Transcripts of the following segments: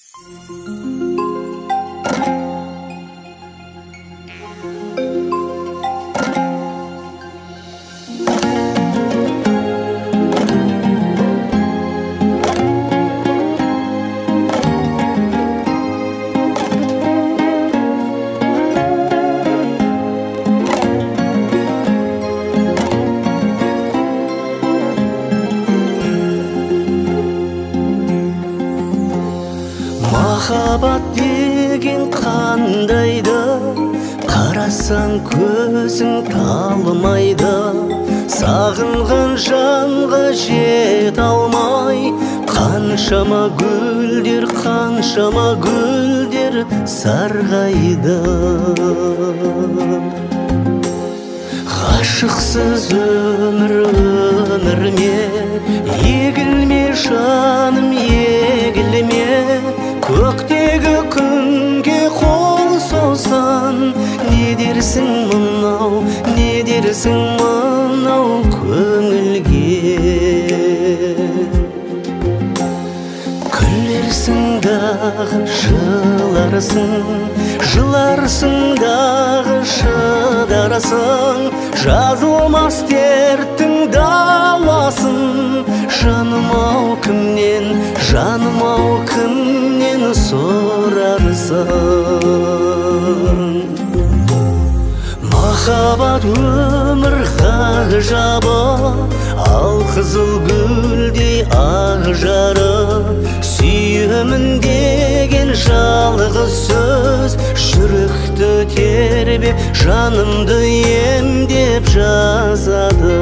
Махаббат деген қандайды, қарасаң көзің талмайды. Сағынған жанға жете алмай, қаншама гүлдер сарғайды. Ғашықсыз өмір ме, егілме жаным, егілме. Көктегі күнге қол созған, не дерсің мынау көңілге? Күлерсің дағы жыларсың дағы шыдарсың. Жазылмас дерттің дауасын, жаным-ау кімнен сорарсың? Махаббат өмір ғажабы, ал қызыл гүлдей ақ жары. Сүйемін деген жалғыз сөз, жүректі тербеп, жанымды емдеп жазады.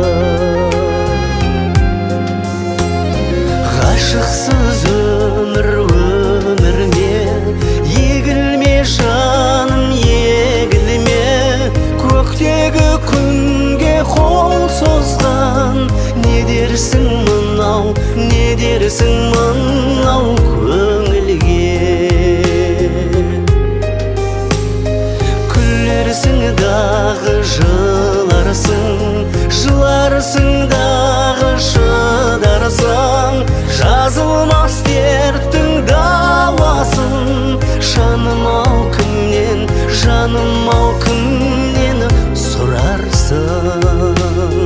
Ғашықсыз өмір ме, егілме жаным, егілме. Көктегі күнге қол созған, не дерсің мынау көңілге? Күлерсің дағы жыларсың дағы шыдарсың. Жазылмас дерттің дауасын, жаным-ау кімнен сорарсың?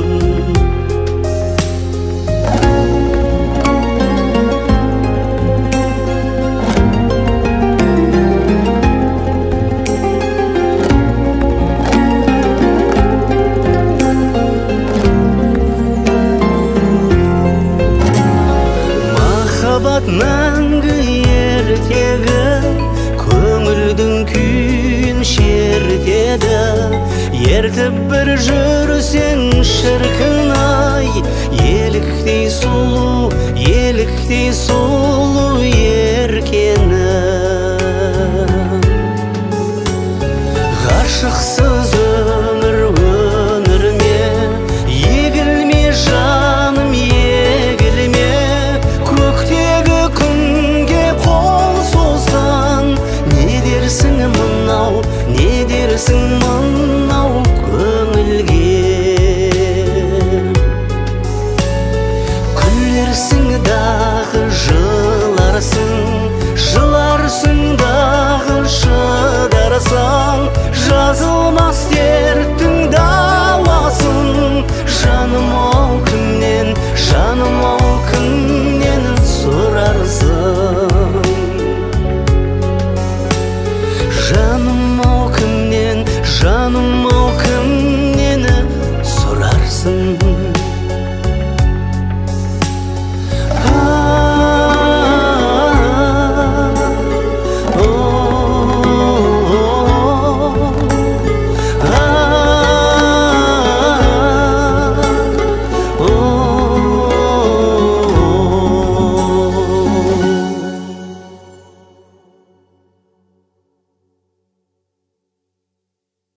Махаббат мәңгі ертегі, көңілдің күйін шертеді. Ертіп бір жүрсең шіркін-ай, еліктей сұлу еркені. Ғашықсыз